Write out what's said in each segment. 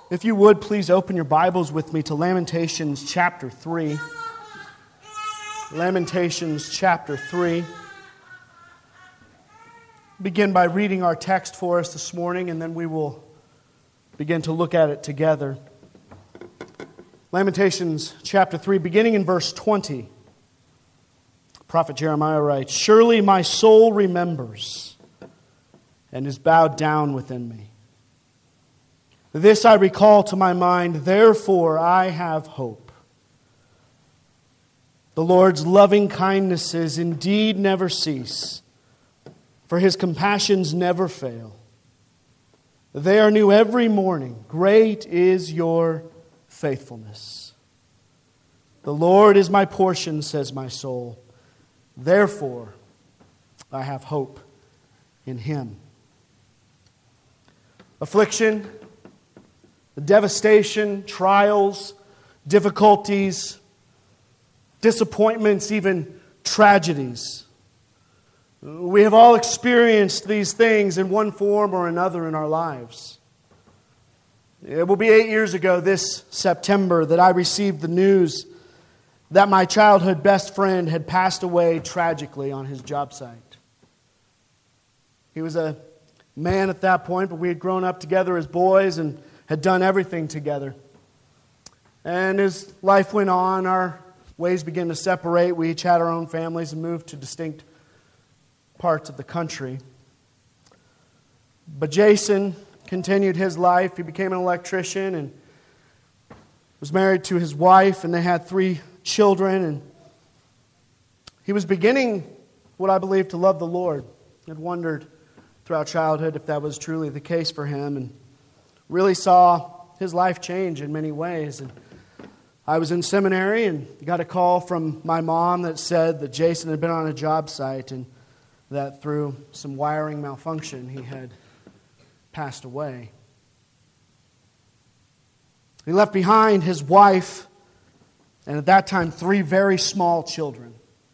If you would, please open your Bibles with me to Lamentations chapter 3. Lamentations chapter 3. Begin by reading our text for us this morning, and then we will begin to look at it together. Lamentations chapter 3, beginning in verse 20. Prophet Jeremiah writes, "Surely my soul remembers and is bowed down within me. This I recall to my mind, therefore I have hope. The Lord's loving kindnesses indeed never cease, for His compassions never fail. They are new every morning. Great is your faithfulness. The Lord is my portion, says my soul. Therefore I have hope in Him." Affliction, devastation, trials, difficulties, disappointments, even tragedies. We have all experienced these things in one form or another in our lives. It will be 8 years ago this September that I received the news that my childhood best friend had passed away tragically on his job site. He was a man at that point, but we had grown up together as boys and had done everything together. And as life went on, our ways began to separate. We each had our own families and moved to distinct parts of the country. But Jason continued his life. He became an electrician and was married to his wife, and they had 3 children. And he was beginning what I believe to love the Lord. I'd wondered throughout childhood if that was truly the case for him, and really saw his life change in many ways. And I was in seminary and got a call from my mom that said that Jason had been on a job site and that through some wiring malfunction he had passed away. He left behind his wife and at that time 3 very small children.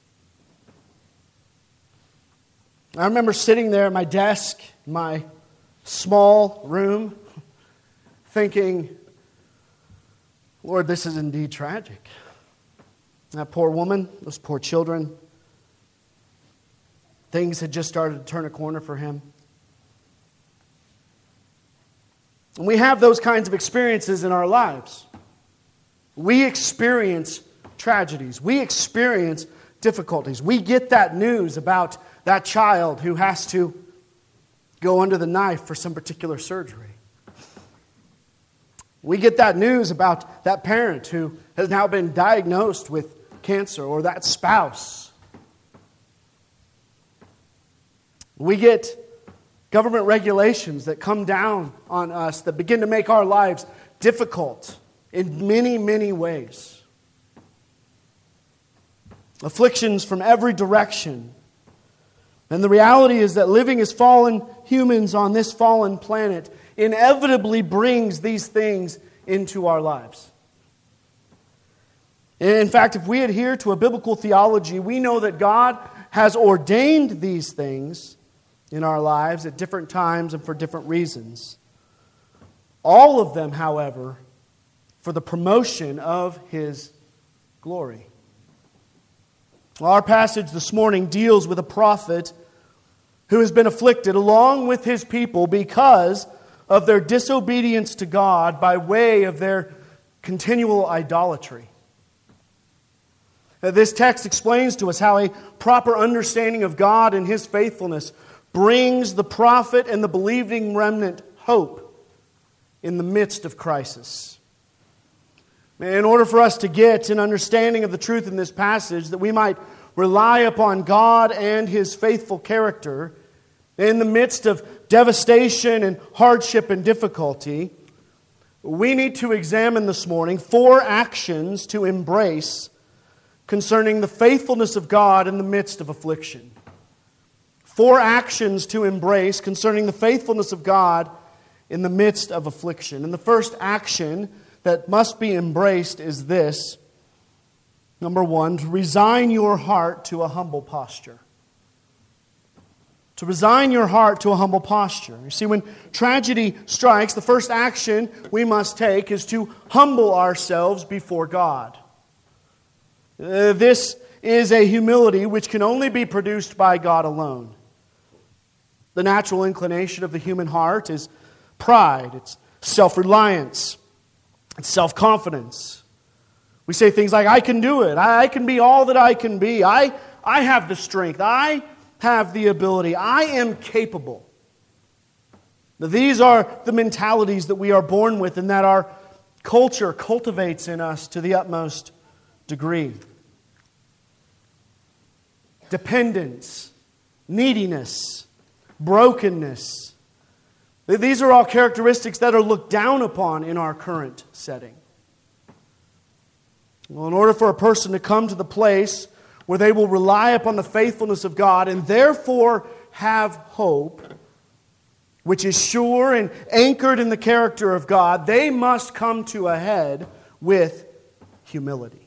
I remember sitting there at my desk, in my small room, thinking, Lord, this is indeed tragic. That poor woman, those poor children, things had just started to turn a corner for him. And we have those kinds of experiences in our lives. We experience tragedies. We experience difficulties. We get that news about that child who has to go under the knife for some particular surgery. We get that news about that parent who has now been diagnosed with cancer, or that spouse. We get government regulations that come down on us that begin to make our lives difficult in many, many ways. Afflictions from every direction. And the reality is that living as fallen humans on this fallen planet inevitably brings these things into our lives. In fact, if we adhere to a biblical theology, we know that God has ordained these things in our lives at different times and for different reasons. All of them, however, for the promotion of His glory. Well, our passage this morning deals with a prophet who has been afflicted along with his people because of their disobedience to God by way of their continual idolatry. This text explains to us how a proper understanding of God and His faithfulness brings the prophet and the believing remnant hope in the midst of crisis. In order for us to get an understanding of the truth in this passage, that we might rely upon God and His faithful character in the midst of devastation and hardship and difficulty, we need to examine this morning 4 actions to embrace concerning the faithfulness of God in the midst of affliction. 4 actions to embrace concerning the faithfulness of God in the midst of affliction. And the first action that must be embraced is this. Number 1, to resign your heart to a humble posture. to resign your heart to a humble posture. You see, when tragedy strikes, the first action we must take is to humble ourselves before God. This is a humility which can only be produced by God alone. The natural inclination of the human heart is pride, it's self-reliance, it's self-confidence. We say things like, I can do it, I can be all that I can be, I have the strength, I have the ability, I am capable. Now, these are the mentalities that we are born with and that our culture cultivates in us to the utmost degree. Dependence, neediness, brokenness. These are all characteristics that are looked down upon in our current setting. Well, in order for a person to come to the place where they will rely upon the faithfulness of God and therefore have hope, which is sure and anchored in the character of God, they must come to a head with humility.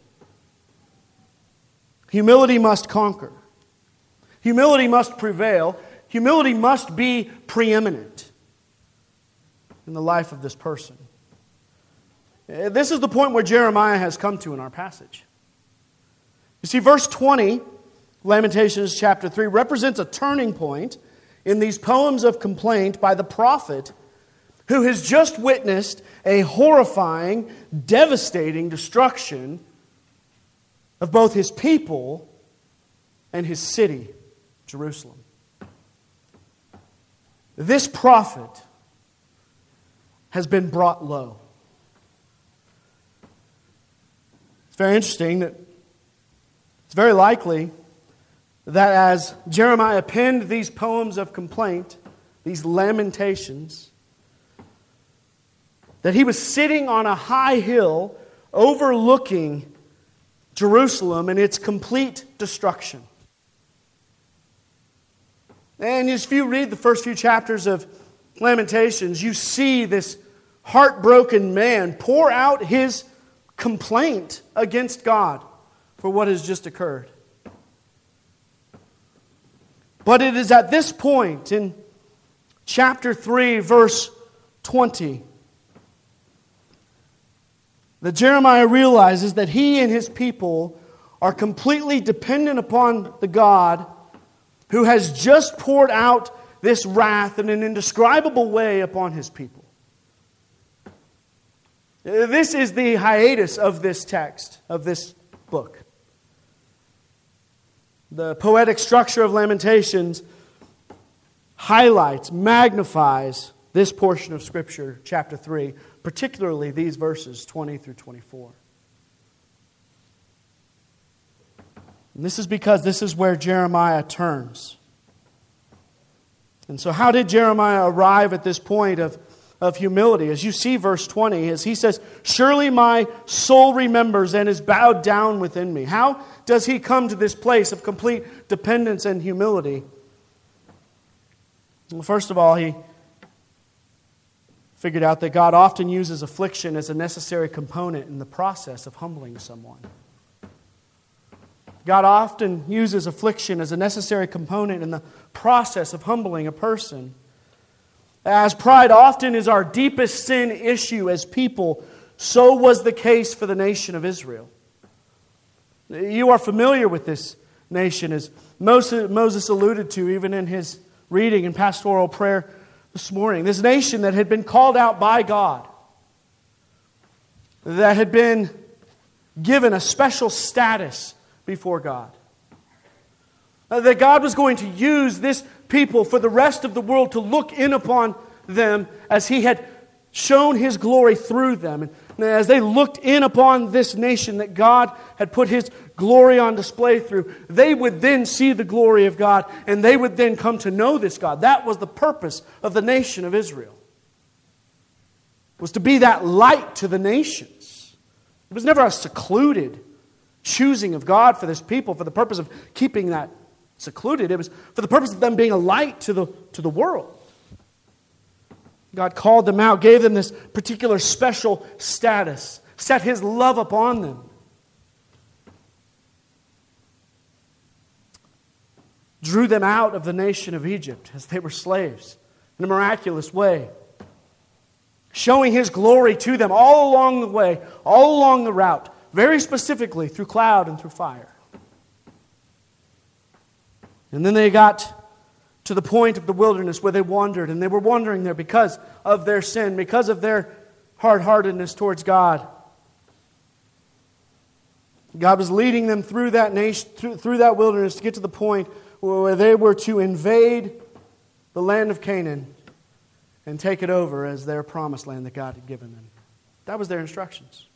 Humility must conquer. Humility must prevail. Humility must be preeminent in the life of this person. This is the point where Jeremiah has come to in our passage. You see, verse 20, Lamentations chapter 3, represents a turning point in these poems of complaint by the prophet who has just witnessed a horrifying, devastating destruction of both his people and his city, Jerusalem. This prophet has been brought low. It's very interesting that it's very likely that as Jeremiah penned these poems of complaint, these lamentations, that he was sitting on a high hill overlooking Jerusalem and its complete destruction. And if you read the first few chapters of Lamentations, you see this heartbroken man pour out his complaint against God for what has just occurred. But it is at this point in chapter 3, verse 20, that Jeremiah realizes that he and his people are completely dependent upon the God who has just poured out this wrath in an indescribable way upon his people. This is the hiatus of this text, of this book. The poetic structure of Lamentations highlights, magnifies this portion of Scripture, chapter 3, particularly these verses 20 through 24. And this is because this is where Jeremiah turns. And so how did Jeremiah arrive at this point of humility? As you see verse 20, as he says, "Surely my soul remembers and is bowed down within me." How does he come to this place of complete dependence and humility? Well, first of all, he figured out that God often uses affliction as a necessary component in the process of humbling someone. God often uses affliction as a necessary component in the process of humbling a person. As pride often is our deepest sin issue as people, so was the case for the nation of Israel. You are familiar with this nation, as Moses alluded to even in his reading in pastoral prayer this morning. This nation that had been called out by God, that had been given a special status before God. That God was going to use this people for the rest of the world to look in upon them as He had shown His glory through them. And as they looked in upon this nation that God had put His glory on display through, they would then see the glory of God and they would then come to know this God. That was the purpose of the nation of Israel. Was to be that light to the nations. It was never a secluded choosing of God for this people for the purpose of keeping that secluded. It was for the purpose of them being a light to the world. God called them out, gave them this particular special status, set His love upon them. drew them out of the nation of Egypt as they were slaves in a miraculous way, showing His glory to them all along the way, all along the route, very specifically through cloud and through fire. And then they got to the point of the wilderness where they wandered, and they were wandering there because of their sin, because of their hard-heartedness towards God. God was leading them through that nation, through that wilderness to get to the point where they were to invade the land of Canaan and take it over as their promised land that God had given them. That was their instructions.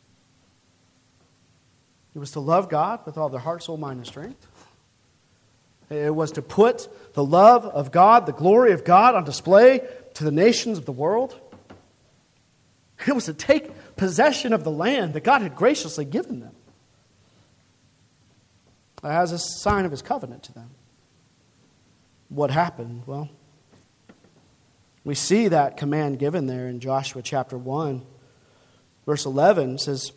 It was to love God with all their heart, soul, mind, and strength. It was to put the love of God, the glory of God on display to the nations of the world. It was to take possession of the land that God had graciously given them as a sign of His covenant to them. What happened? Well, we see that command given there in Joshua chapter 1. Verse 11 says,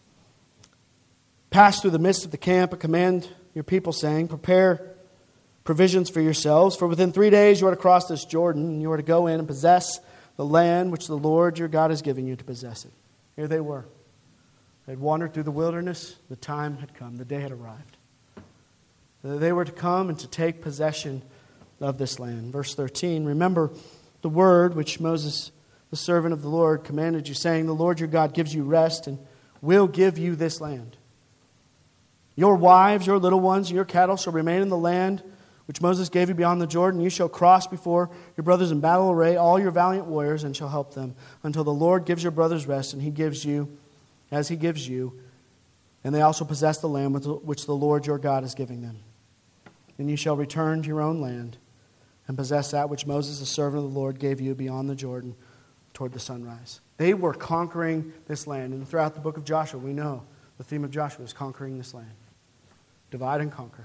"Pass through the midst of the camp and command your people, saying, prepare provisions for yourselves, for within 3 days you are to cross this Jordan, and you are to go in and possess the land which the Lord your God has given you to possess it." Here they were. They had wandered through the wilderness. The time had come. The day had arrived. They were to come and to take possession of this land. Verse 13, "Remember the word which Moses, the servant of the Lord, commanded you, saying, the Lord your God gives you rest and will give you this land. Your wives, your little ones, and your cattle shall remain in the land which Moses gave you beyond the Jordan. You shall cross before your brothers in battle array, all your valiant warriors, and shall help them, until the Lord gives your brothers rest, and He gives you, as He gives you, and they also possess the land which the Lord your God is giving them. Then you shall return to your own land, and possess that which Moses, the servant of the Lord, gave you beyond the Jordan toward the sunrise." They were conquering this land. And throughout the book of Joshua, we know the theme of Joshua is conquering this land. Divide and conquer.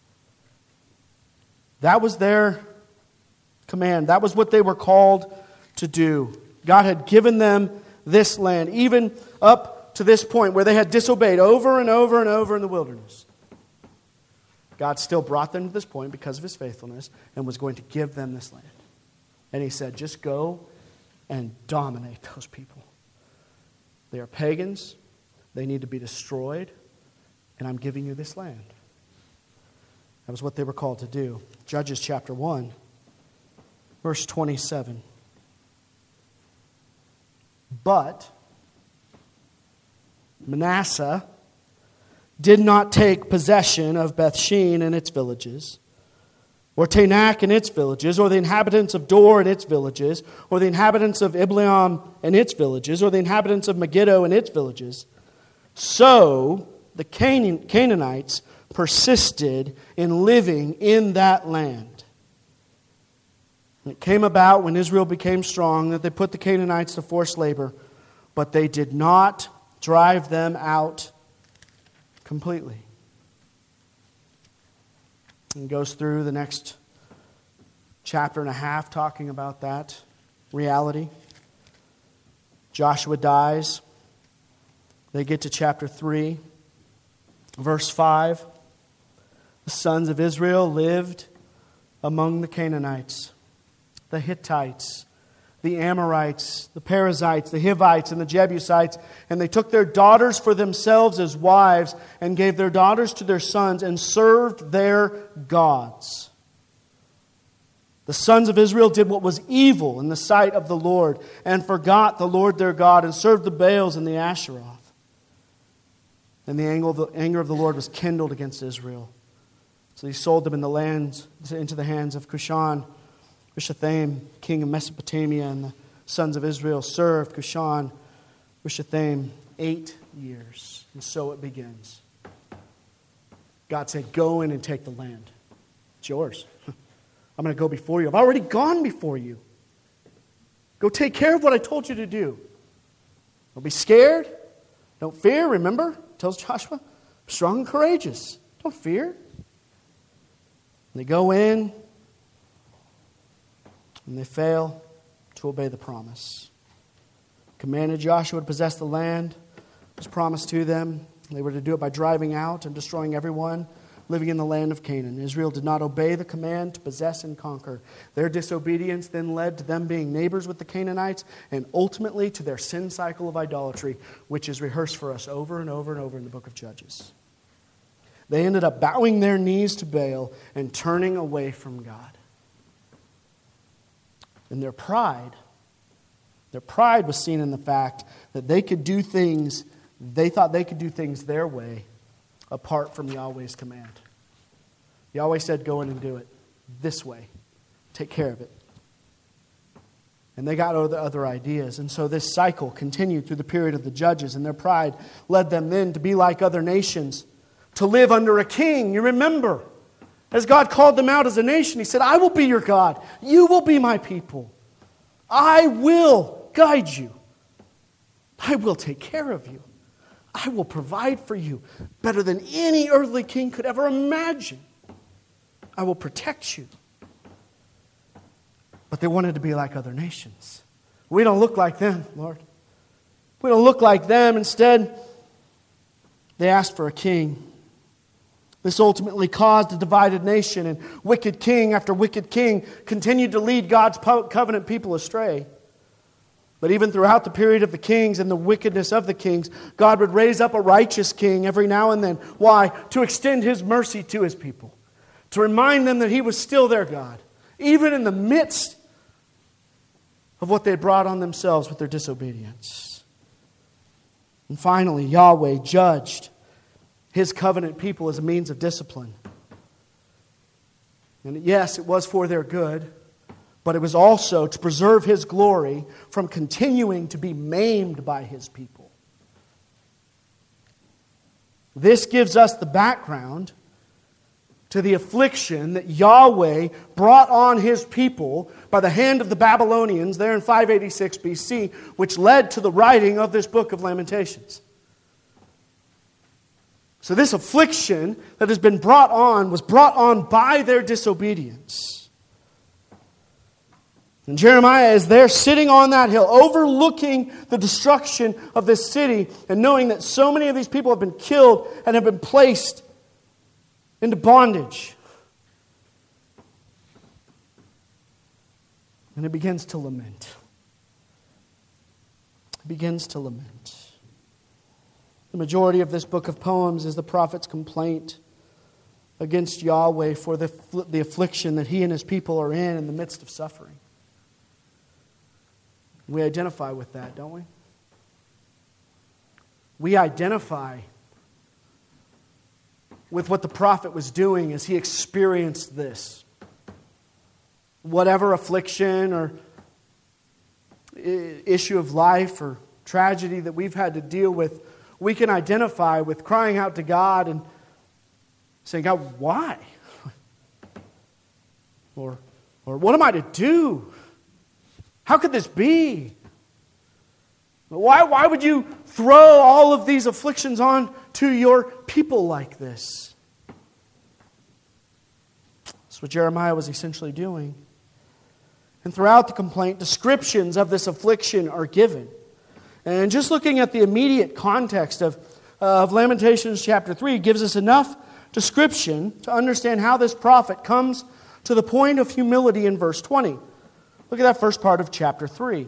That was their command. That was what they were called to do. God had given them this land, even up to this point where they had disobeyed over and over and over in the wilderness. God still brought them to this point because of His faithfulness and was going to give them this land. And He said, just go and dominate those people. They are pagans. They need to be destroyed. And I'm giving you this land. That was what they were called to do. Judges chapter 1, verse 27. "But Manasseh did not take possession of Bethshean and its villages, or Tanakh and its villages, or the inhabitants of Dor and its villages, or the inhabitants of Ibleam and its villages, or the inhabitants of Megiddo and its villages. So the Canaanites persisted in living in that land. It came about when Israel became strong that they put the Canaanites to forced labor, but they did not drive them out completely." And goes through the next chapter and a half talking about that reality. Joshua dies. They get to chapter 3, verse 5. "The sons of Israel lived among the Canaanites, the Hittites, the Amorites, the Perizzites, the Hivites, and the Jebusites, and they took their daughters for themselves as wives, and gave their daughters to their sons, and served their gods. The sons of Israel did what was evil in the sight of the Lord, and forgot the Lord their God, and served the Baals and the Asheroth. And the anger of the Lord was kindled against Israel. So He sold them in the lands into the hands of Cushan Rishathaim, king of Mesopotamia, and the sons of Israel served Cushan Rishathaim 8 years. And so it begins. God said, go in and take the land. It's yours. I'm going to go before you. I've already gone before you. Go take care of what I told you to do. Don't be scared. Don't fear. Remember, tells Joshua, strong and courageous. Don't fear. And they go in. And they fail to obey the promise. Commanded Joshua to possess the land. It was promised to them. They were to do it by driving out and destroying everyone living in the land of Canaan. Israel did not obey the command to possess and conquer. Their disobedience then led to them being neighbors with the Canaanites and ultimately to their sin cycle of idolatry, which is rehearsed for us over and over and over in the book of Judges. They ended up bowing their knees to Baal and turning away from God. And their pride was seen in the fact that they thought they could do things their way apart from Yahweh's command. Yahweh said, go in and do it this way. Take care of it. And they got other ideas. And so this cycle continued through the period of the Judges, and their pride led them then to be like other nations, to live under a king. You remember, as God called them out as a nation, He said, I will be your God. You will be my people. I will guide you. I will take care of you. I will provide for you better than any earthly king could ever imagine. I will protect you. But they wanted to be like other nations. We don't look like them, Lord. We don't look like them. Instead, they asked for a king. This ultimately caused a divided nation, and wicked king after wicked king continued to lead God's covenant people astray. But even throughout the period of the kings and the wickedness of the kings, God would raise up a righteous king every now and then. Why? To extend His mercy to His people. To remind them that He was still their God, even in the midst of what they had brought on themselves with their disobedience. And finally, Yahweh judged His covenant people as a means of discipline. And yes, it was for their good, but it was also to preserve His glory from continuing to be maimed by His people. This gives us the background to the affliction that Yahweh brought on His people by the hand of the Babylonians there in 586 BC, which led to the writing of this book of Lamentations. So this affliction that has been brought on was brought on by their disobedience. And Jeremiah is there sitting on that hill, overlooking the destruction of this city and knowing that so many of these people have been killed and have been placed into bondage. And he begins to lament. He begins to lament. The majority of this book of poems is the prophet's complaint against Yahweh for the affliction that he and his people are in the midst of suffering. We identify with that, don't we? We identify with what the prophet was doing as he experienced this. Whatever affliction or issue of life or tragedy that we've had to deal with, we can identify with crying out to God and saying, God, why? Or what am I to do? How could this be? Why would you throw all of these afflictions on to your people like this? That's what Jeremiah was essentially doing. And throughout the complaint, descriptions of this affliction are given. And just looking at the immediate context of Lamentations chapter 3 gives us enough description to understand how this prophet comes to the point of humility in verse 20. Look at that first part of chapter 3.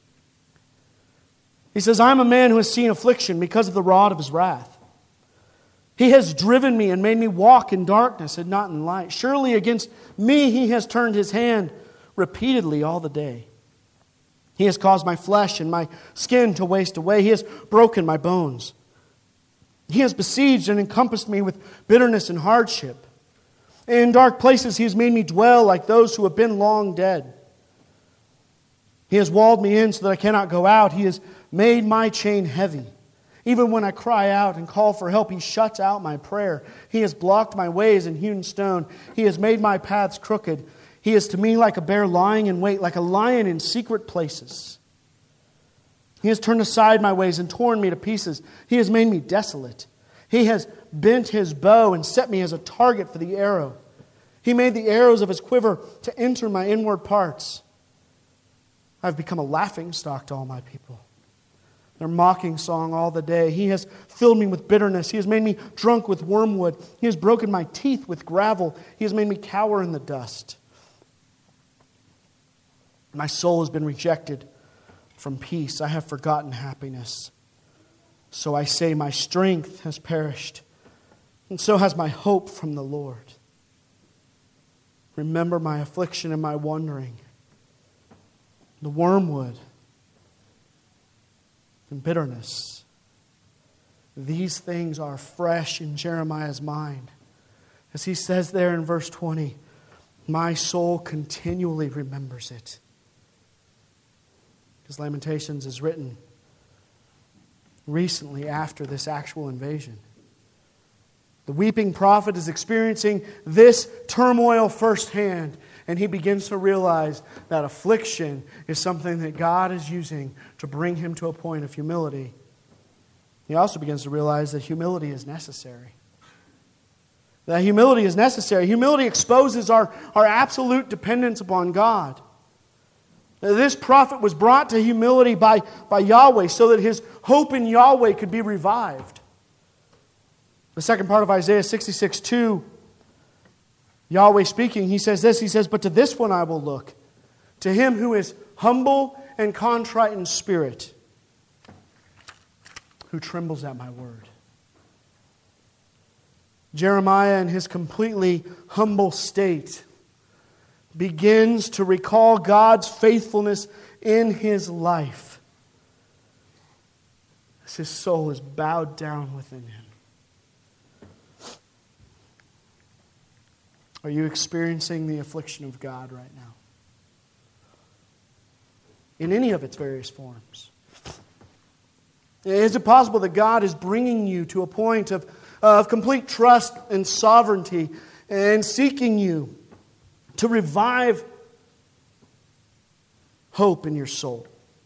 He says, I am a man who has seen affliction because of the rod of His wrath. He has driven me and made me walk in darkness and not in light. Surely against me He has turned His hand repeatedly all the day. He has caused my flesh and my skin to waste away. He has broken my bones. He has besieged and encompassed me with bitterness and hardship. In dark places He has made me dwell like those who have been long dead. He has walled me in so that I cannot go out. He has made my chain heavy. Even when I cry out and call for help, He shuts out my prayer. He has blocked my ways in hewn stone. He has made my paths crooked. He is to me like a bear lying in wait, like a lion in secret places. He has turned aside my ways and torn me to pieces. He has made me desolate. He has bent His bow and set me as a target for the arrow. He made the arrows of His quiver to enter my inward parts. I've become a laughingstock to all my people. their mocking song all the day. He has filled me with bitterness. He has made me drunk with wormwood. He has broken my teeth with gravel. He has made me cower in the dust. My soul has been rejected from peace. I have forgotten happiness. So I say, my strength has perished, and so has my hope from the Lord. Remember my affliction and my wandering, the wormwood and bitterness. These things are fresh in Jeremiah's mind. As he says there in verse 20, my soul continually remembers it. Because Lamentations is written recently after this actual invasion. The weeping prophet is experiencing this turmoil firsthand, and he begins to realize that affliction is something that God is using to bring him to a point of humility. He also begins to realize that humility is necessary. That humility is necessary. Humility exposes our absolute dependence upon God. This prophet was brought to humility by Yahweh so that his hope in Yahweh could be revived. The second part of Isaiah 66:2, Yahweh speaking, he says this, he says, but to this one I will look, to him who is humble and contrite in spirit, who trembles at my word. Jeremiah, in his completely humble state, begins to recall God's faithfulness in his life as his soul is bowed down within him. Are you experiencing the affliction of God right now? In any of its various forms? Is it possible that God is bringing you to a point of complete trust and sovereignty and seeking you to revive hope in your soul?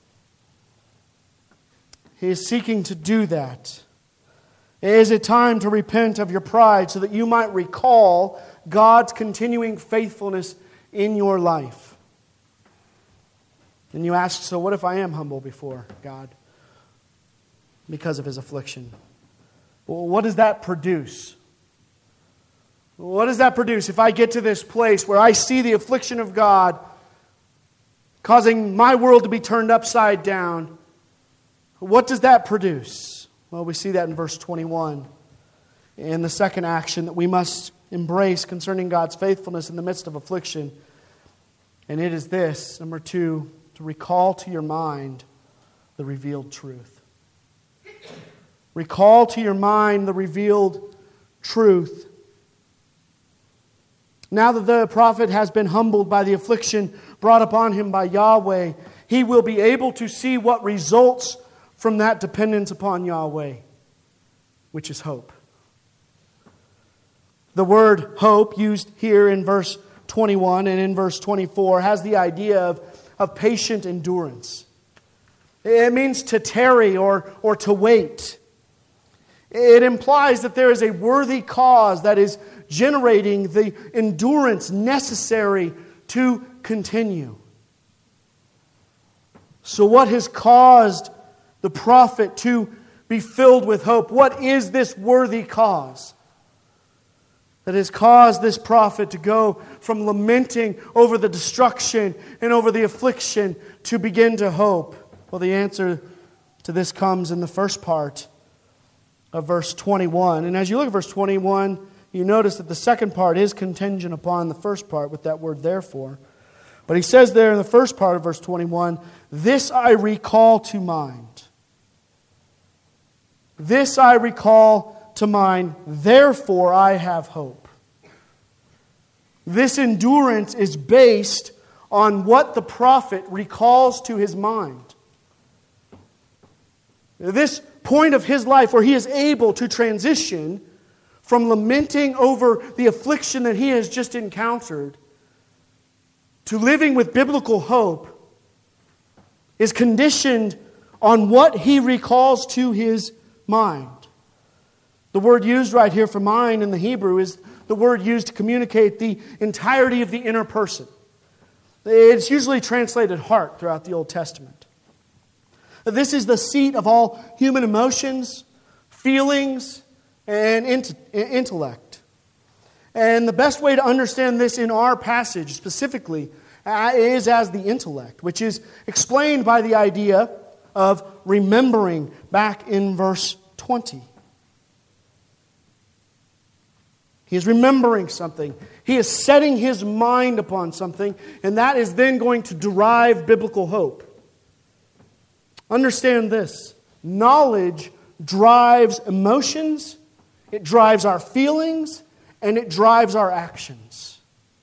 He is seeking to do that. Is it time to repent of your pride so that you might recall God's continuing faithfulness in your life? And you ask, so what if I am humble before God because of his affliction? Well, what does that produce? What does that produce if I get to this place where I see the affliction of God causing my world to be turned upside down? What does that produce? Well, we see that in verse 21. In the second action that we must embrace concerning God's faithfulness in the midst of affliction. And it is this, number 2, to recall to your mind the revealed truth. Recall to your mind the revealed truth. Now that the prophet has been humbled by the affliction brought upon him by Yahweh, he will be able to see what results from that dependence upon Yahweh, which is hope. The word hope used here in verse 21 and in verse 24 has the idea of patient endurance. It means to tarry or to wait. It implies that there is a worthy cause that is generating the endurance necessary to continue. So what has caused the prophet to be filled with hope? What is this worthy cause that has caused this prophet to go from lamenting over the destruction and over the affliction to begin to hope? Well, the answer to this comes in the first part of verse 21. And as you look at verse 21, you notice that the second part is contingent upon the first part with that word therefore. But he says there in the first part of verse 21, this I recall to mind. This I recall to mind, therefore I have hope. This endurance is based on what the prophet recalls to his mind. This point of his life where he is able to transition from lamenting over the affliction that he has just encountered to living with biblical hope is conditioned on what he recalls to his mind. The word used right here for mind in the Hebrew is the word used to communicate the entirety of the inner person. It's usually translated heart throughout the Old Testament. This is the seat of all human emotions, feelings, and intellect. And the best way to understand this in our passage specifically is as the intellect, which is explained by the idea of remembering back in verse 20. He is remembering something. He is setting his mind upon something, and that is then going to derive biblical hope. Understand this. Knowledge drives emotions, it drives our feelings, and it drives our actions.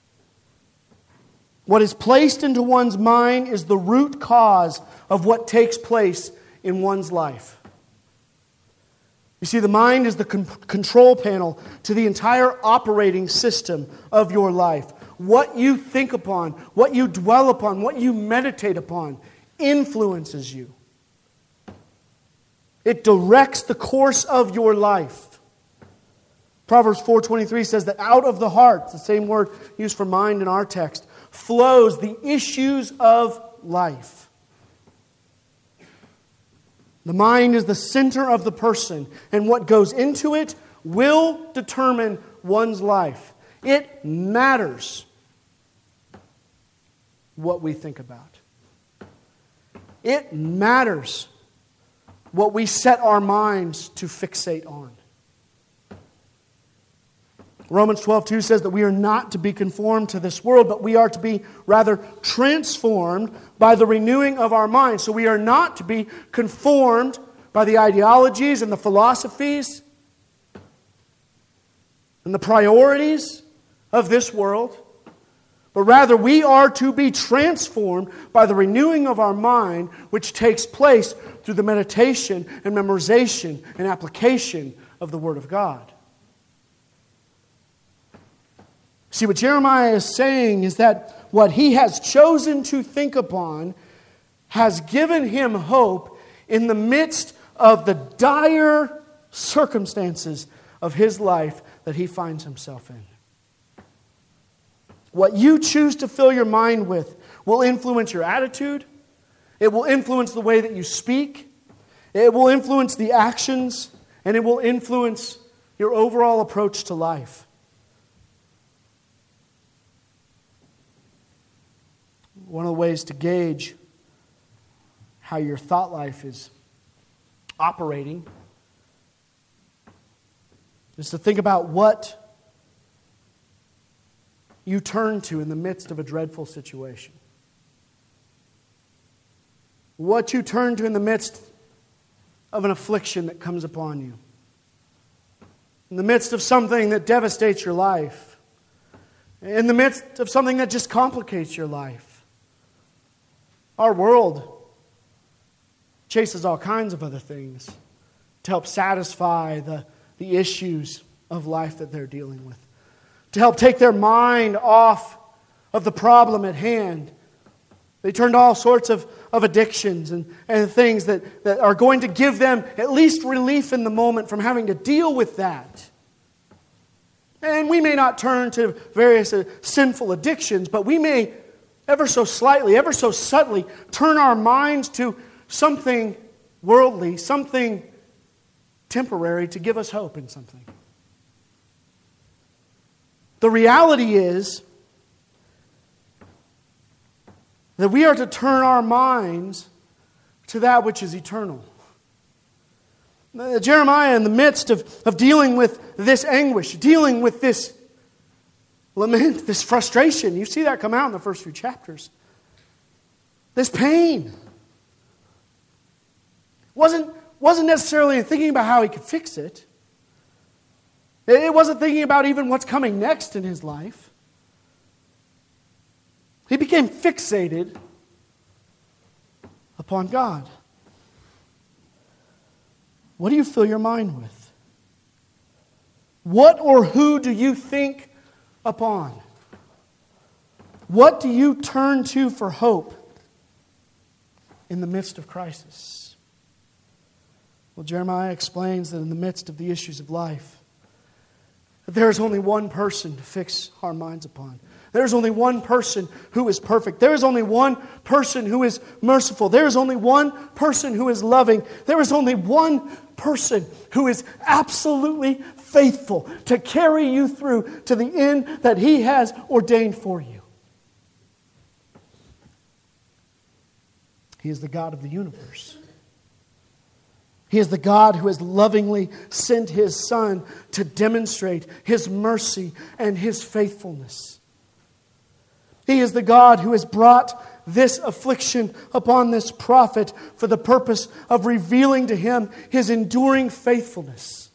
What is placed into one's mind is the root cause of what takes place in one's life. You see, the mind is the control panel to the entire operating system of your life. What you think upon, what you dwell upon, what you meditate upon influences you. It directs the course of your life. Proverbs 4:23 says that out of the heart, the same word used for mind in our text, flows the issues of life. The mind is the center of the person, and what goes into it will determine one's life. It matters what we think about. It matters what we set our minds to fixate on. Romans 12:2 says that we are not to be conformed to this world, but we are to be rather transformed by the renewing of our minds. So we are not to be conformed by the ideologies and the philosophies and the priorities of this world, but rather we are to be transformed by the renewing of our mind, which takes place through the meditation and memorization and application of the Word of God. See, what Jeremiah is saying is that what he has chosen to think upon has given him hope in the midst of the dire circumstances of his life that he finds himself in. What you choose to fill your mind with will influence your attitude. It will influence the way that you speak. It will influence the actions. And it will influence your overall approach to life. One of the ways to gauge how your thought life is operating is to think about what you turn to in the midst of a dreadful situation. What you turn to in the midst of an affliction that comes upon you. In the midst of something that devastates your life. In the midst of something that just complicates your life. Our world chases all kinds of other things to help satisfy the issues of life that they're dealing with. To help take their mind off of the problem at hand. They turn to all sorts of addictions and things that are going to give them at least relief in the moment from having to deal with that. And we may not turn to various sinful addictions, but we may ever so slightly, ever so subtly, turn our minds to something worldly, something temporary to give us hope in something. The reality is that we are to turn our minds to that which is eternal. Jeremiah, in the midst of dealing with this anguish, dealing with this lament, this frustration. You see that come out in the first few chapters. This pain. Wasn't necessarily thinking about how he could fix it. It wasn't thinking about even what's coming next in his life. He became fixated upon God. What do you fill your mind with? What or who do you think upon? What do you turn to for hope in the midst of crisis? Well, Jeremiah explains that in the midst of the issues of life, that there is only one person to fix our minds upon. There is only one person who is perfect. There is only one person who is merciful. There is only one person who is loving. There is only one person who is absolutely faithful to carry you through to the end that He has ordained for you. He is the God of the universe. He is the God who has lovingly sent His Son to demonstrate His mercy and His faithfulness. He is the God who has brought this affliction upon this prophet for the purpose of revealing to him His enduring faithfulness.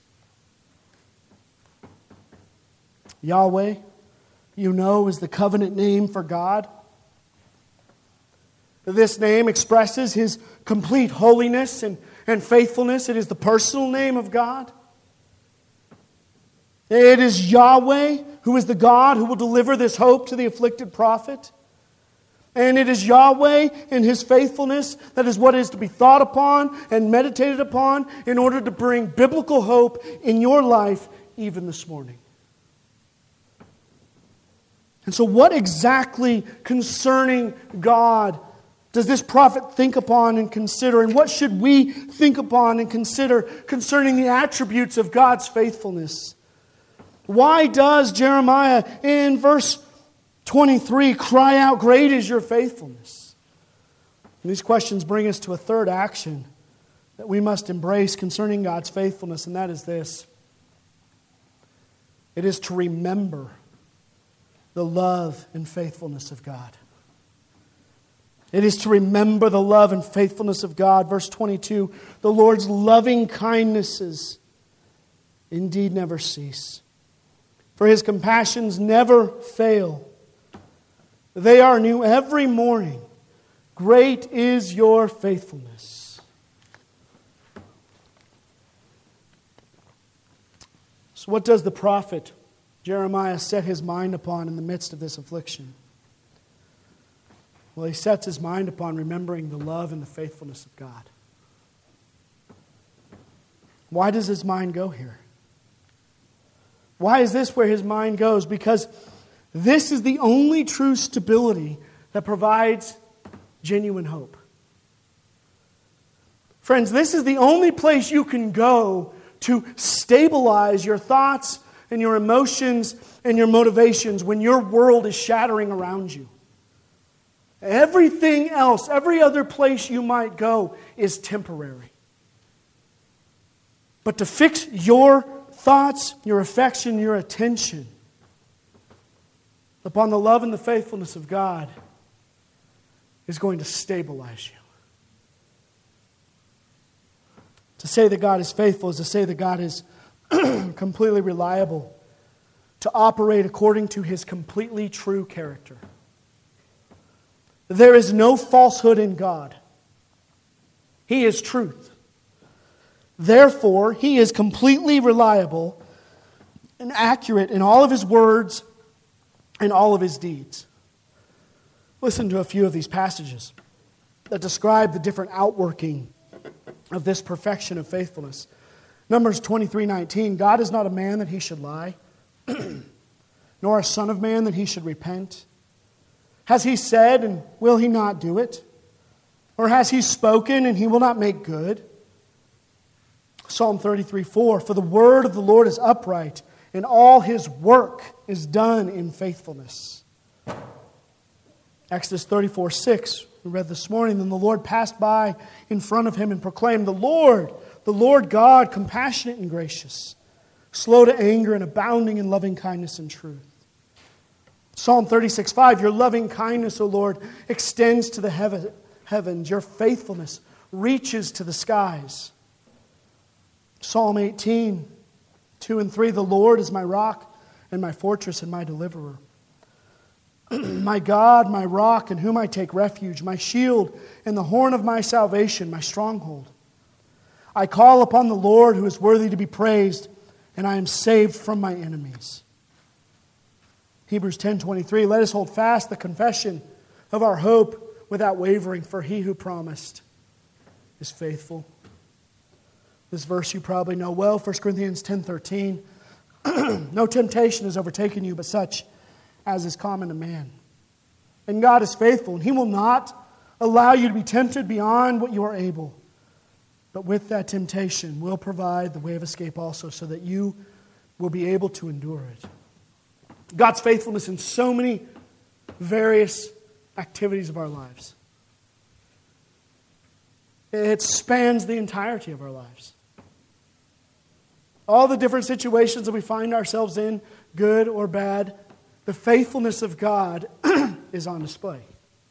Yahweh, you know, is the covenant name for God. This name expresses His complete holiness and faithfulness. It is the personal name of God. It is Yahweh who is the God who will deliver this hope to the afflicted prophet. And it is Yahweh and His faithfulness that is what is to be thought upon and meditated upon in order to bring biblical hope in your life even this morning. And so what exactly concerning God does this prophet think upon and consider? And what should we think upon and consider concerning the attributes of God's faithfulness? Why does Jeremiah in verse 23 cry out, "Great is your faithfulness"? And these questions bring us to a third action that we must embrace concerning God's faithfulness, and that is this. It is to remember the love and faithfulness of God. It is to remember the love and faithfulness of God. Verse 22, the Lord's loving kindnesses indeed never cease, for His compassions never fail. They are new every morning. Great is your faithfulness. So what does the prophet Jeremiah set his mind upon in the midst of this affliction? Well, he sets his mind upon remembering the love and the faithfulness of God. Why does his mind go here? Why is this where his mind goes? Because this is the only true stability that provides genuine hope. Friends, this is the only place you can go to stabilize your thoughts and your emotions and your motivations when your world is shattering around you. Everything else, every other place you might go is temporary. But to fix your thoughts, your affection, your attention upon the love and the faithfulness of God is going to stabilize you. To say that God is faithful is to say that God is completely reliable, to operate according to His completely true character. There is no falsehood in God. He is truth. Therefore, He is completely reliable and accurate in all of His words and all of His deeds. Listen to a few of these passages that describe the different outworking of this perfection of faithfulness. Numbers 23:19, God is not a man that He should lie, nor a son of man that He should repent. Has He said, and will He not do it? Or has He spoken, and He will not make good? Psalm 33:4, for the word of the Lord is upright, and all His work is done in faithfulness. Exodus 34:6, we read this morning, then the Lord passed by in front of him and proclaimed, the Lord God, compassionate and gracious, slow to anger and abounding in loving kindness and truth. Psalm 36:5, your loving kindness, O Lord, extends to the heavens. Your faithfulness reaches to the skies. Psalm 18:2 and 3, the Lord is my rock and my fortress and my deliverer. My God, my rock, in whom I take refuge, my shield and the horn of my salvation, my stronghold. I call upon the Lord who is worthy to be praised, and I am saved from my enemies. Hebrews 10:23, let us hold fast the confession of our hope without wavering, for He who promised is faithful. This verse you probably know well, 1 Corinthians 10:13. No temptation has overtaken you but such as is common to man. And God is faithful, and He will not allow you to be tempted beyond what you are able. But with that temptation will provide the way of escape also, so that you will be able to endure it. God's faithfulness in so many various activities of our lives. It spans the entirety of our lives. All the different situations that we find ourselves in, good or bad, the faithfulness of God is on display.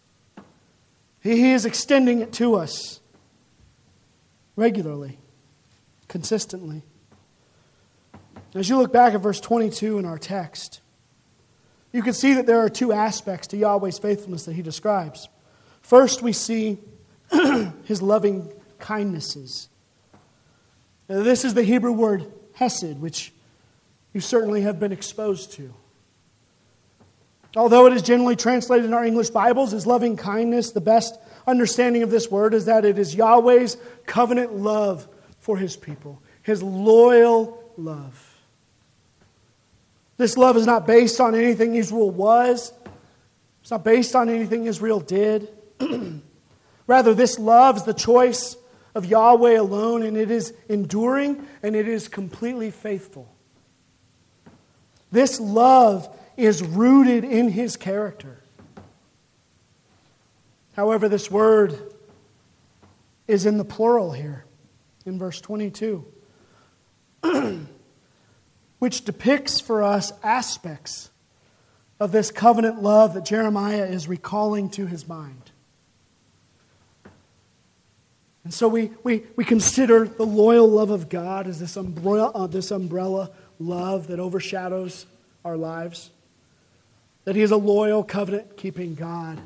He is extending it to us regularly, consistently. As you look back at verse 22 in our text, you can see that there are two aspects to Yahweh's faithfulness that He describes. First, we see His loving kindnesses. Now, this is the Hebrew word hesed, which you certainly have been exposed to. Although it is generally translated in our English Bibles as loving kindness, the best understanding of this word is that it is Yahweh's covenant love for His people. His loyal love. This love is not based on anything Israel was. It's not based on anything Israel did. Rather, this love is the choice of Yahweh alone, and it is enduring and it is completely faithful. This love is rooted in His character. However, this word is in the plural here, in verse 22, which depicts for us aspects of this covenant love that Jeremiah is recalling to his mind. And so we consider the loyal love of God as this umbrella love that overshadows our lives. That He is a loyal, covenant-keeping God.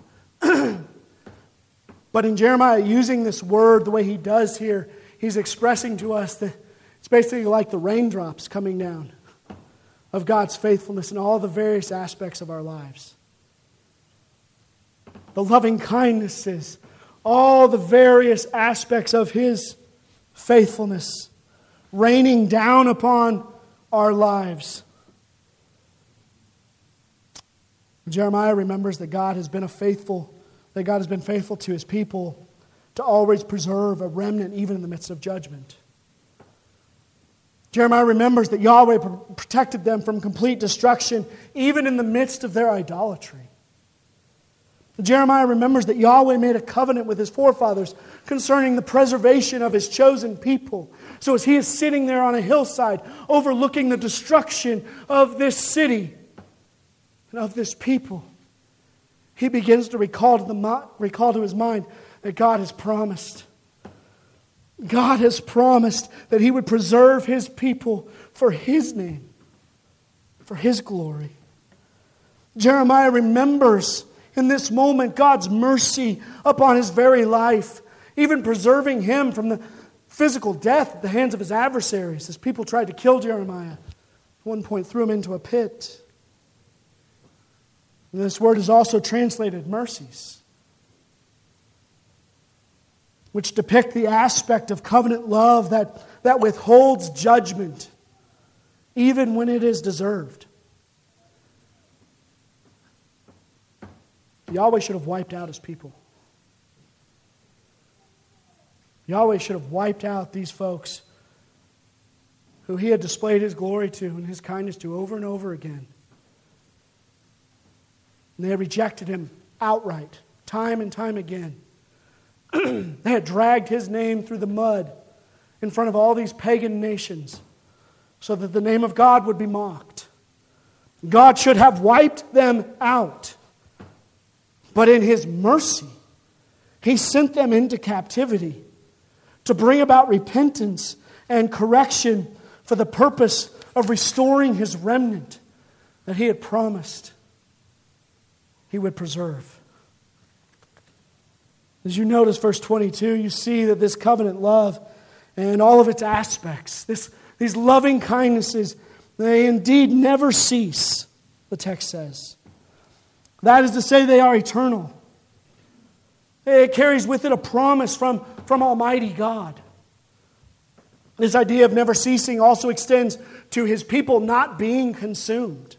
But in Jeremiah, using this word the way he does here, he's expressing to us that it's basically like the raindrops coming down of God's faithfulness in all the various aspects of our lives. The loving kindnesses, all the various aspects of His faithfulness raining down upon our lives. Jeremiah remembers that God has been faithful to His people to always preserve a remnant even in the midst of judgment. Jeremiah remembers that Yahweh protected them from complete destruction even in the midst of their idolatry. Jeremiah remembers that Yahweh made a covenant with his forefathers concerning the preservation of His chosen people. So as he is sitting there on a hillside overlooking the destruction of this city and of this people, he begins to recall to his mind that God has promised. God has promised that He would preserve His people for His name, for His glory. Jeremiah remembers in this moment God's mercy upon his very life, even preserving him from the physical death at the hands of his adversaries as people tried to kill Jeremiah. At one point threw him into a pit. And this word is also translated mercies, which depict the aspect of covenant love that withholds judgment even when it is deserved. Yahweh should have wiped out His people. Yahweh should have wiped out these folks who He had displayed His glory to and His kindness to over and over again. And they had rejected Him outright, time and time again. They had dragged His name through the mud in front of all these pagan nations so that the name of God would be mocked. God should have wiped them out. But in His mercy, He sent them into captivity to bring about repentance and correction for the purpose of restoring His remnant that He had promised He would preserve. As you notice verse 22, you see that this covenant love and all of its aspects, these loving kindnesses, they indeed never cease, the text says. That is to say, they are eternal. It carries with it a promise from Almighty God. This idea of never ceasing also extends to His people not being consumed.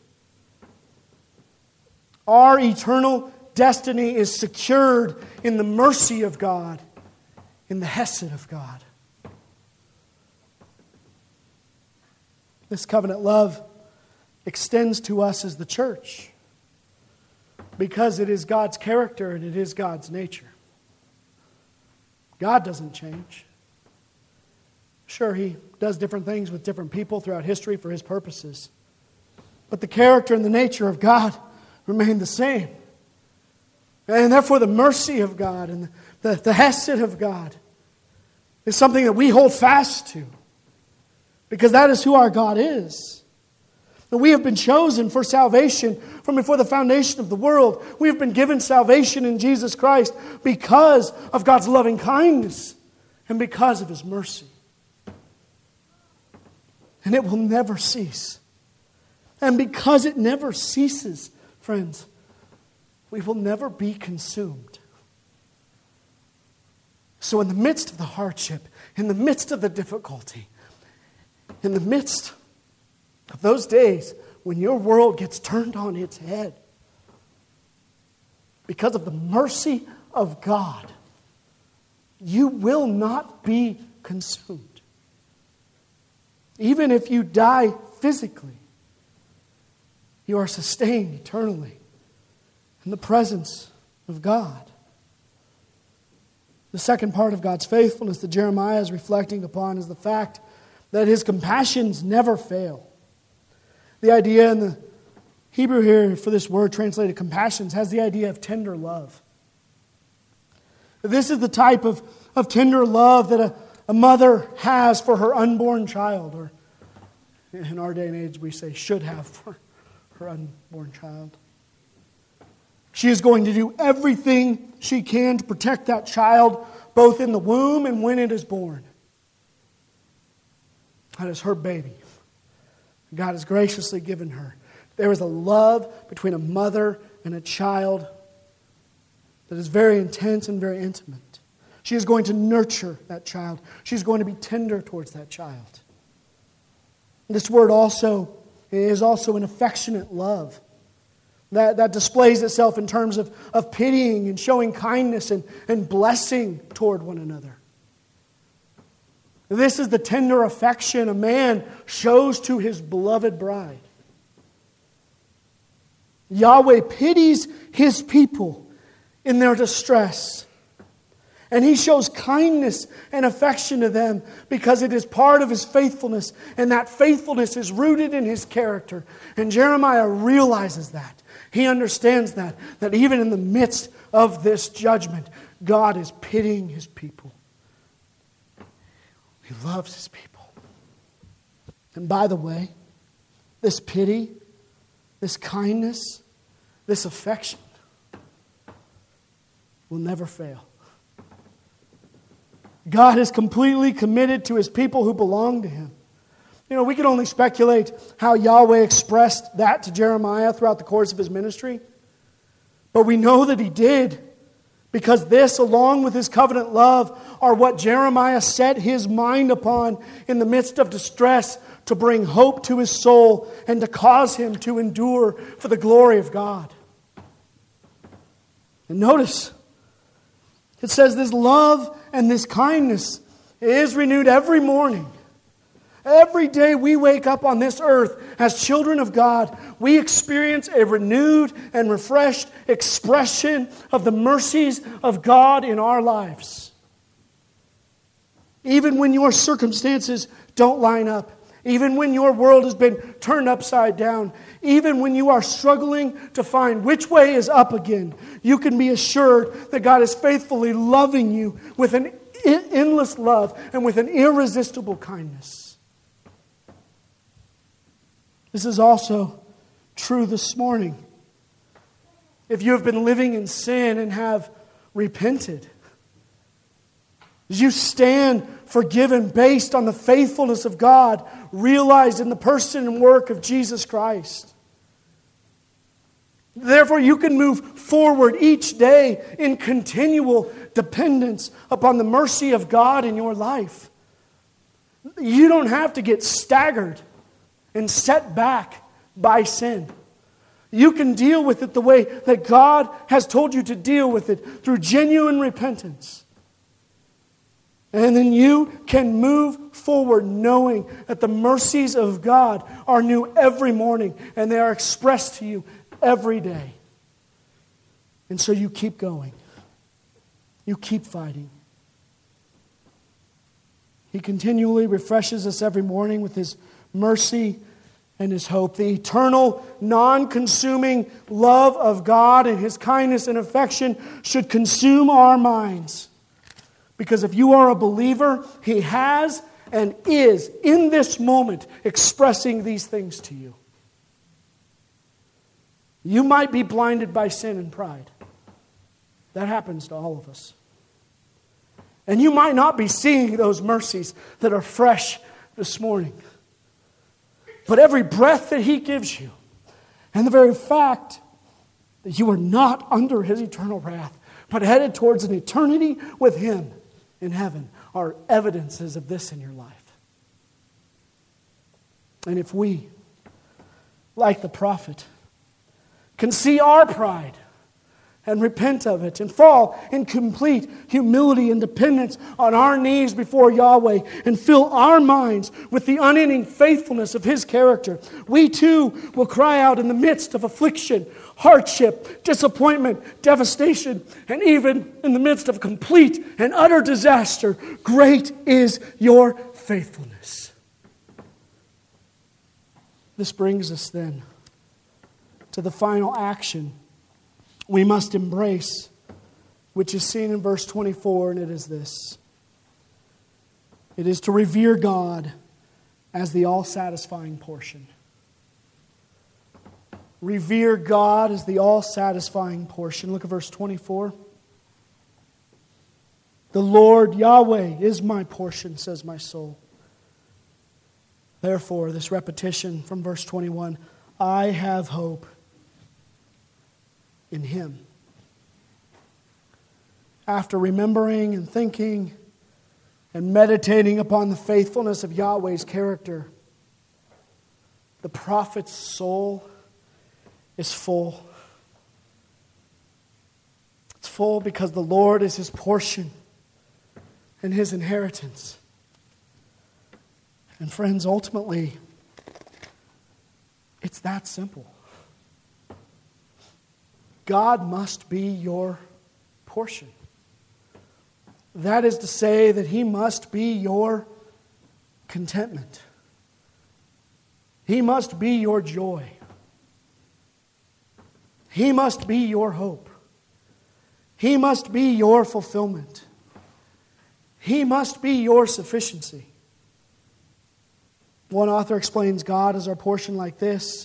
Our eternal destiny is secured in the mercy of God, in the hesed of God. This covenant love extends to us as the church because it is God's character and it is God's nature. God doesn't change. Sure, He does different things with different people throughout history for His purposes. But the character and the nature of God remain the same. And therefore the mercy of God and the hesed of God is something that we hold fast to. Because that is who our God is. And we have been chosen for salvation from before the foundation of the world. We have been given salvation in Jesus Christ because of God's loving kindness and because of His mercy. And it will never cease. And because it never ceases, friends, we will never be consumed. So in the midst of the hardship, in the midst of the difficulty, in the midst of those days when your world gets turned on its head, because of the mercy of God, you will not be consumed. Even if you die physically, you are sustained eternally in the presence of God. The second part of God's faithfulness that Jeremiah is reflecting upon is the fact that His compassions never fail. The idea in the Hebrew here for this word translated compassions has the idea of tender love. This is the type of tender love that a mother has for her unborn child, or in our day and age we say should have for her unborn child. She is going to do everything she can to protect that child, both in the womb and when it is born. That is her baby. God has graciously given her. There is a love between a mother and a child that is very intense and very intimate. She is going to nurture that child. She's going to be tender towards that child. This word also is also an affectionate love that displays itself in terms of pitying and showing kindness and blessing toward one another. This is the tender affection a man shows to his beloved bride. Yahweh pities His people in their distress. And He shows kindness and affection to them because it is part of His faithfulness. And that faithfulness is rooted in His character. And Jeremiah realizes that. He understands that even in the midst of this judgment, God is pitying His people. He loves His people. And by the way, this pity, this kindness, this affection will never fail. God is completely committed to His people who belong to Him. You know, we can only speculate how Yahweh expressed that to Jeremiah throughout the course of his ministry. But we know that He did, because this, along with His covenant love, are what Jeremiah set his mind upon in the midst of distress to bring hope to his soul and to cause him to endure for the glory of God. And notice, it says this love and this kindness is renewed every morning. Every day we wake up on this earth as children of God, we experience a renewed and refreshed expression of the mercies of God in our lives. Even when your circumstances don't line up, even when your world has been turned upside down, even when you are struggling to find which way is up again, you can be assured that God is faithfully loving you with an endless love and with an irresistible kindness. This is also true this morning. If you have been living in sin and have repented, you stand forgiven based on the faithfulness of God realized in the person and work of Jesus Christ. Therefore, you can move forward each day in continual dependence upon the mercy of God in your life. You don't have to get staggered and set back by sin. You can deal with it the way that God has told you to deal with it, through genuine repentance. And then you can move forward knowing that the mercies of God are new every morning and they are expressed to you every day. And so you keep going. You keep fighting. He continually refreshes us every morning with His mercy and His hope. The eternal, non-consuming love of God and His kindness and affection should consume our minds. Because if you are a believer, He has and is in this moment expressing these things to you. You might be blinded by sin and pride. That happens to all of us. And you might not be seeing those mercies that are fresh this morning. But every breath that He gives you, and the very fact that you are not under His eternal wrath, but headed towards an eternity with Him in heaven, are evidences of this in your life. And if we, like the prophet, can see our pride and repent of it and fall in complete humility and dependence on our knees before Yahweh and fill our minds with the unending faithfulness of His character, we too will cry out in the midst of affliction, hardship, disappointment, devastation, and even in the midst of complete and utter disaster, great is your faithfulness. This brings us then to the final action we must embrace, which is seen in verse 24, and it is this. It is to revere God as the all-satisfying portion. Revere God as the all-satisfying portion. Look at verse 24. The Lord Yahweh is my portion, says my soul. Therefore, this repetition from verse 21, I have hope in Him. After remembering and thinking and meditating upon the faithfulness of Yahweh's character, the prophet's soul is full. It's full because the Lord is his portion and his inheritance. And friends, ultimately, it's that simple. God must be your portion. That is to say that He must be your contentment. He must be your joy. He must be your hope. He must be your fulfillment. He must be your sufficiency. One author explains God as our portion like this: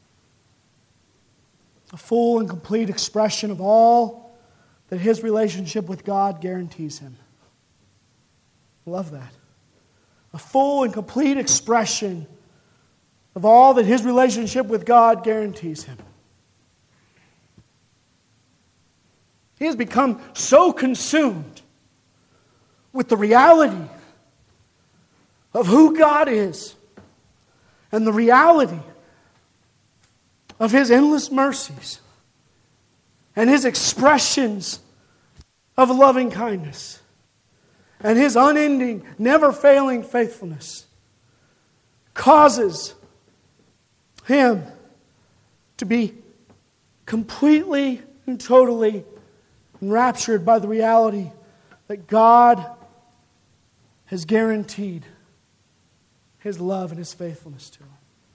a full and complete expression of all that his relationship with God guarantees him. I love that. A full and complete expression of all that his relationship with God guarantees him. He has become so consumed with the reality of who God is and the reality of His endless mercies and His expressions of loving kindness and His unending, never-failing faithfulness causes him to be completely and totally enraptured by the reality that God has guaranteed His love and His faithfulness to him.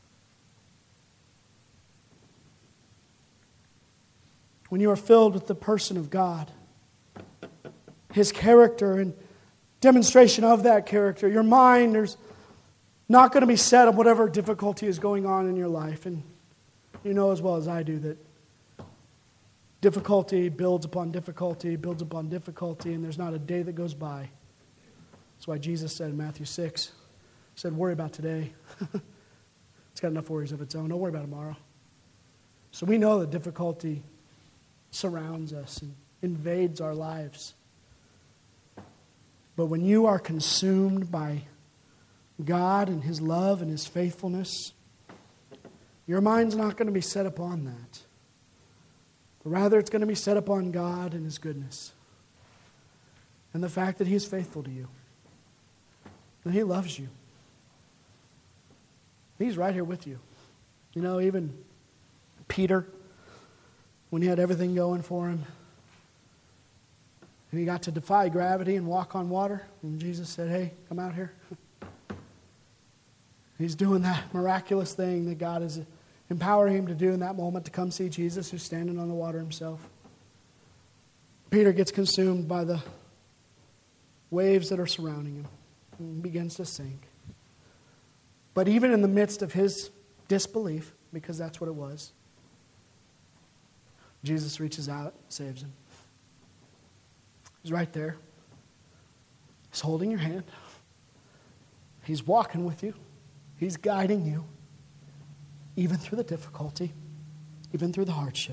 When you are filled with the person of God, His character and demonstration of that character, your mind is not going to be set on whatever difficulty is going on in your life. And you know as well as I do that difficulty builds upon difficulty, builds upon difficulty, and there's not a day that goes by. That's why Jesus said in Matthew 6, He said, worry about today. It's got enough worries of its own. Don't worry about tomorrow. So we know that difficulty surrounds us and invades our lives. But when you are consumed by God and His love and His faithfulness, your mind's not going to be set upon that. But rather, it's going to be set upon God and His goodness. And the fact that He is faithful to you. That He loves you. He's right here with you. You know, even Peter, when he had everything going for him, and he got to defy gravity and walk on water, and Jesus said, hey, come out here. He's doing that miraculous thing that God is empowering him to do in that moment, to come see Jesus who's standing on the water himself. Peter gets consumed by the waves that are surrounding him and begins to sink. But even in the midst of his disbelief, because that's what it was, Jesus reaches out, saves him. He's right there. He's holding your hand. He's walking with you. He's guiding you, even through the difficulty, even through the hardship.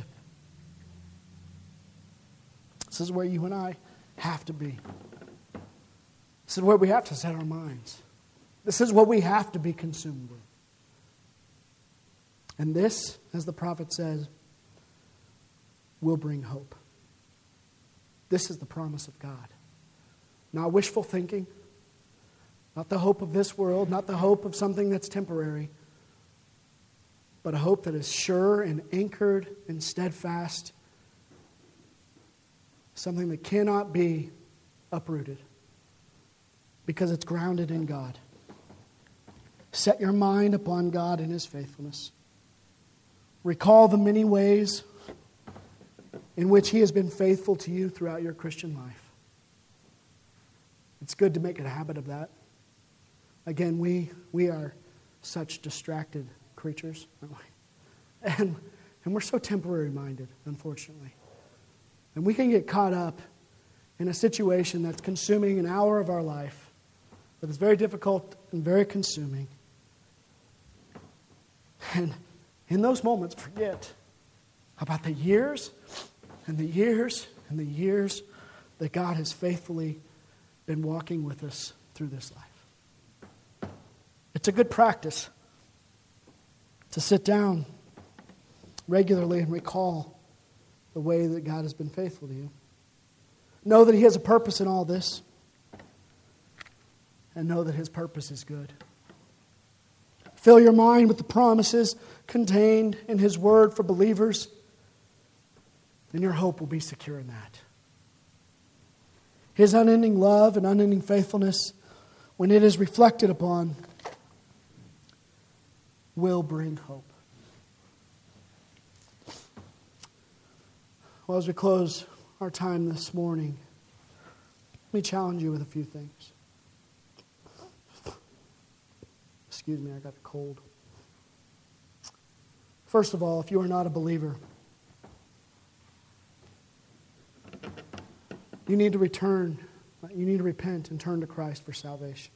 This is where you and I have to be. This is where we have to set our minds. This is what we have to be consumed with. And this, as the prophet says, will bring hope. This is the promise of God. Not wishful thinking, not the hope of this world, not the hope of something that's temporary, but a hope that is sure and anchored and steadfast, something that cannot be uprooted because it's grounded in God. Set your mind upon God and His faithfulness. Recall the many ways in which He has been faithful to you throughout your Christian life. It's good to make a habit of that. Again, we are such distracted creatures, aren't we? And we're so temporary minded, unfortunately. And we can get caught up in a situation that's consuming an hour of our life, that is very difficult and very consuming. And in those moments, forget about the years and the years and the years that God has faithfully been walking with us through this life. It's a good practice to sit down regularly and recall the way that God has been faithful to you. Know that He has a purpose in all this, and know that His purpose is good. Fill your mind with the promises contained in His Word for believers, and your hope will be secure in that. His unending love and unending faithfulness, when it is reflected upon, will bring hope. Well, as we close our time this morning, let me challenge you with a few things. Excuse me, I got a cold. First of all, if you are not a believer, you need to return. You need to repent and turn to Christ for salvation.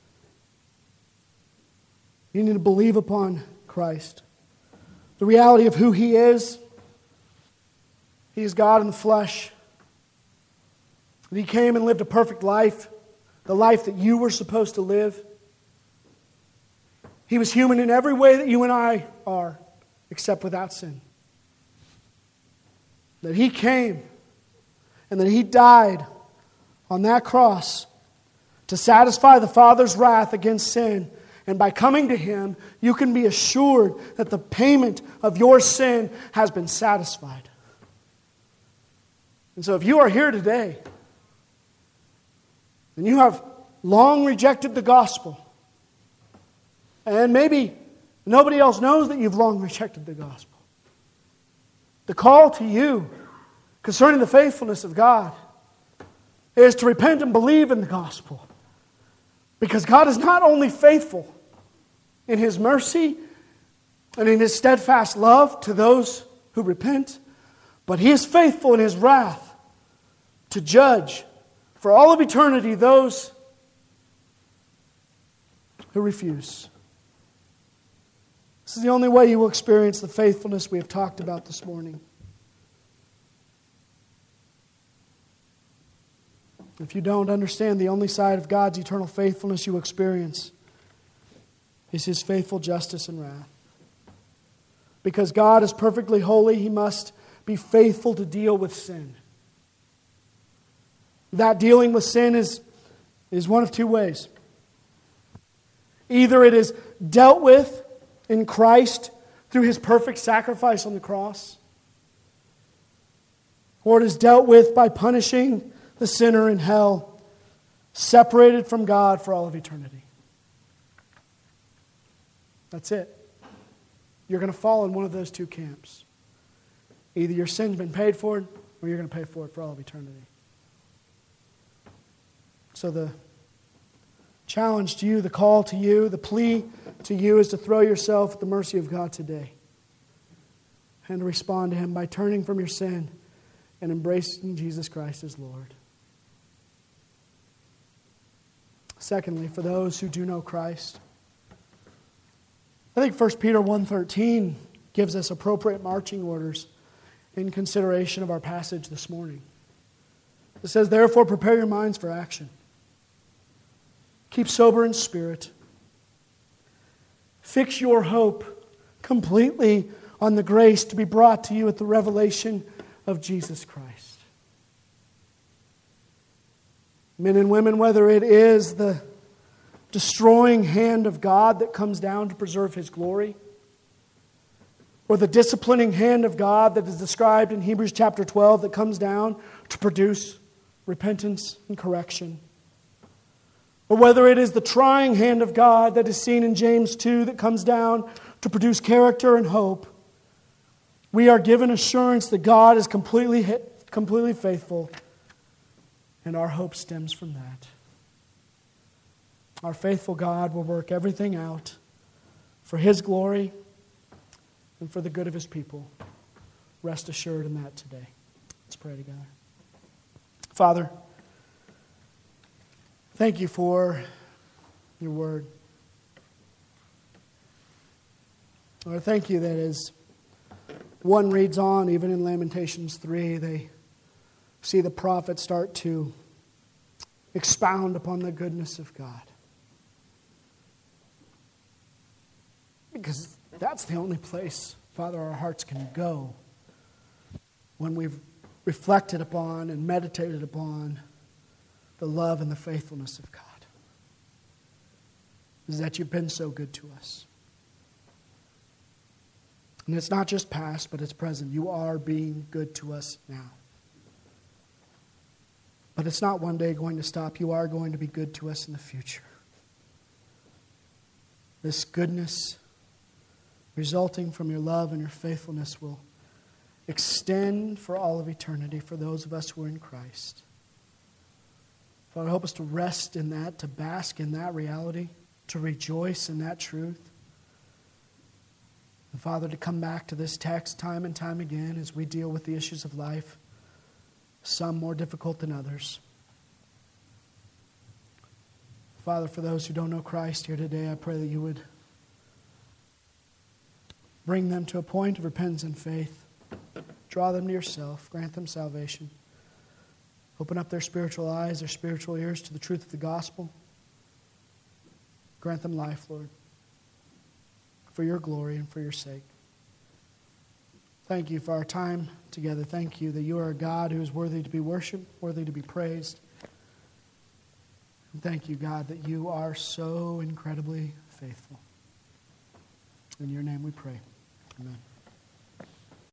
You need to believe upon Christ. The reality of who He is. He is God in the flesh. He came and lived a perfect life, the life that you were supposed to live. He was human in every way that you and I are, except without sin. That He came and that He died on that cross to satisfy the Father's wrath against sin. And by coming to Him, you can be assured that the payment of your sin has been satisfied. And so if you are here today and you have long rejected the gospel, and maybe nobody else knows that you've long rejected the gospel, the call to you concerning the faithfulness of God is to repent and believe in the gospel. Because God is not only faithful in His mercy and in His steadfast love to those who repent, but He is faithful in His wrath to judge for all of eternity those who refuse. This is the only way you will experience the faithfulness we have talked about this morning. If you don't understand the only side of God's eternal faithfulness you experience is His faithful justice and wrath. Because God is perfectly holy, He must be faithful to deal with sin. That dealing with sin is one of two ways. Either it is dealt with in Christ through His perfect sacrifice on the cross, or it is dealt with by punishing the sinner in hell, separated from God for all of eternity. That's it. You're going to fall in one of those two camps. Either your sin's been paid for, or you're going to pay for it for all of eternity. So the challenge to you, the call to you, the plea to you is to throw yourself at the mercy of God today and to respond to Him by turning from your sin and embracing Jesus Christ as Lord. Secondly, for those who do know Christ, I think 1 Peter 1:13 gives us appropriate marching orders in consideration of our passage this morning. It says, "Therefore prepare your minds for action. Keep sober in spirit. Fix your hope completely on the grace to be brought to you at the revelation of Jesus Christ." Men and women, whether it is the destroying hand of God that comes down to preserve His glory, or the disciplining hand of God that is described in Hebrews chapter 12 that comes down to produce repentance and correction, or whether it is the trying hand of God that is seen in James 2 that comes down to produce character and hope, we are given assurance that God is completely faithful, and our hope stems from that. Our faithful God will work everything out for His glory and for the good of His people. Rest assured in that today. Let's pray together. Father, thank You for Your word. Lord, thank You that as one reads on, even in Lamentations 3, they see the prophet start to expound upon the goodness of God. Because that's the only place, Father, our hearts can go when we've reflected upon and meditated upon the love and the faithfulness of God. Is that You've been so good to us. And it's not just past, but it's present. You are being good to us now. But it's not one day going to stop. You are going to be good to us in the future. This goodness resulting from Your love and Your faithfulness will extend for all of eternity for those of us who are in Christ. Father, help us to rest in that, to bask in that reality, to rejoice in that truth. And Father, to come back to this text time and time again as we deal with the issues of life, some more difficult than others. Father, for those who don't know Christ here today, I pray that You would bring them to a point of repentance and faith. Draw them to Yourself. Grant them salvation. Open up their spiritual eyes, their spiritual ears to the truth of the gospel. Grant them life, Lord, for Your glory and for Your sake. Thank You for our time together. Thank You that You are a God who is worthy to be worshiped, worthy to be praised. And thank You, God, that You are so incredibly faithful. In Your name we pray. Amen.